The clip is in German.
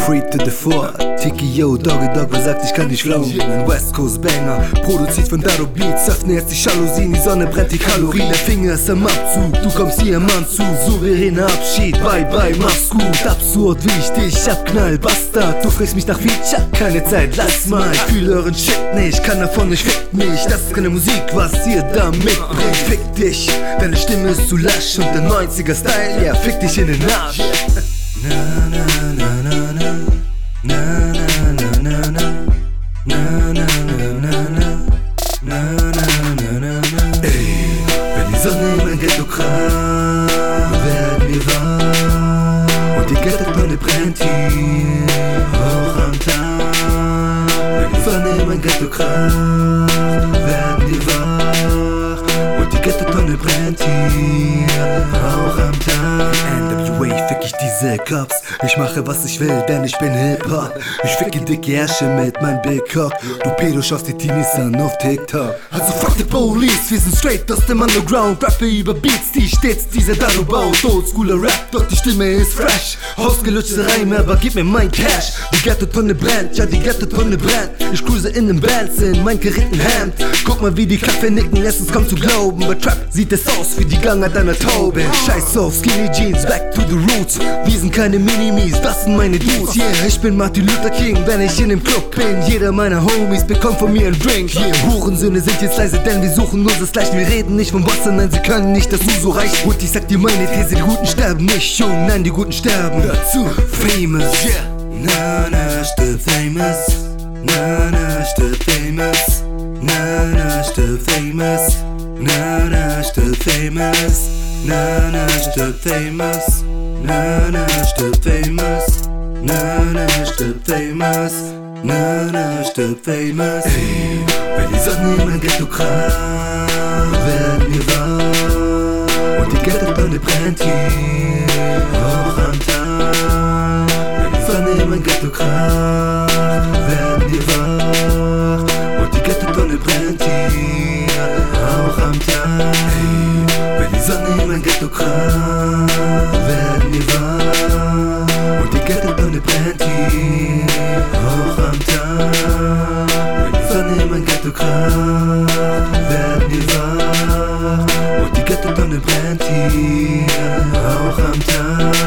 Free to the Four, Tiki Yo, Doggy Dog, wer sagt, ich kann dich flowen? Ein West Coast Banger, produziert von Dado Beats. Öffne jetzt die Jalousien, die Sonne brennt die Kalorien. Der Finger ist am Abzug, du kommst hier im Anzug. Souveräner Abschied, bye bye, mach's gut. Absurd wichtig, abknall, Bastard. Du frisst mich nach Feature, keine Zeit, lass mal. Fühl euren Shit nicht, kann davon nicht, fick mich. Das ist keine Musik, was ihr da mitbringt. Fick dich, deine Stimme ist zu lasch. Und der 90er-Style, ja, fick dich in den Arsch. Na na na na na, na na na na na, na na na na na, na na na na na. Ey, wenn die Sonne in mein Ghetto kracht, werden wir wach. Und die Ghetto-Tonne brennt hier, auch am Tag. Wenn die Sonne in mein Ghetto kracht, werden wir wach. Und die Ghetto-Tonne brennt hier, auch am Tag. NWA fick ich diese Cops. Ich mache was ich will, denn ich bin Hip-Hop. Ich ficke dicke Ärsche mit meinem Big Cock. Du Pedo schaust die Teenies an auf TikTok. Also fuck the police, wir sind straight aus dem Underground. Rappe über Beats, die stets dieser Dado baut. Oldschooler Rap, doch die Stimme ist fresh. Ausgelutschte Reime, aber gib mir mein Cash. Die Ghetto-Tonne brennt, ja die Ghetto-Tonne brennt. Ich cruise in den Bands in mein geritten Hemd. Guck mal wie die Köpfe nicken, es ist kaum zu glauben. Bei Trap sieht es aus wie die Ganger deiner Taube. Scheiß auf Skinny Jeans, back to the roots. Wir sind keine Minimis, das sind meine Dudes. Yeah, ich bin Martin Luther King, wenn ich in dem Club bin. Jeder meiner Homies bekommt von mir einen Drink. Yeah, Hurensöhne sind jetzt leise, denn wir suchen nur das Gleiche. Wir reden nicht vom Wasser, nein, sie können nicht, dass du so reich. Und ich sag dir meine These, die Guten sterben nicht, jung, nein, die Guten sterben. Dazu famous, yeah. Na na, still famous. Na na, still famous. Na na, still famous. Na na, still famous. Na na, still famous. Na na, still famous. Na na, still famous. Na na, still famous. Ey, wenn die Sonne in mein Ghetto kracht, werden wir wach. Und die Ghetto-Tonne brennt hier, auch am Tag. Wenn die Sonne in mein Ghetto kracht, werden wir wach. Und die Ghetto-Tonne brennt hier, auch am Tag. Ey, wenn die Sonne in mein Ghetto kracht, werden wir wach. Und die Ghetto-Tonne brennt hier, auch am Tag. Wenn die Sonne in mein Ghetto kracht, werden wir wach. Und die Ghetto-Tonne brennt hier, auch am Tag.